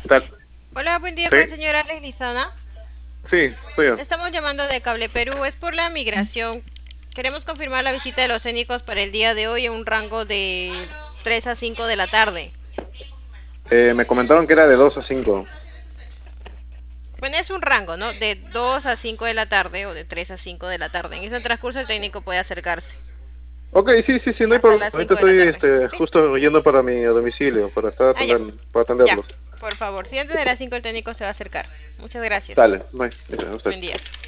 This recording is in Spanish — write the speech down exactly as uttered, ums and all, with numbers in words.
Tal. Hola, buen día Sí, con el señor Alex Lizana. sí, soy yo. Estamos llamando de Cable Perú, es por la migración. Queremos confirmar la visita de los étnicos para el día de hoy en un rango de tres a cinco de la tarde. Eh, me comentaron que era de dos a cinco. Bueno, es un rango, ¿no? De dos a cinco de la tarde o de tres a cinco de la tarde. En ese transcurso el técnico puede acercarse Ok, sí, sí, sí, no hay hasta problema. las Ahorita cinco de la estoy tarde. este, ¿Sí? justo yendo para mi domicilio, para estar Ah, ya. atender, para Ya. atenderlos. Por favor, si antes de las cinco el técnico se va a acercar. Muchas gracias. Dale, bye. Mira, a usted. Buen día.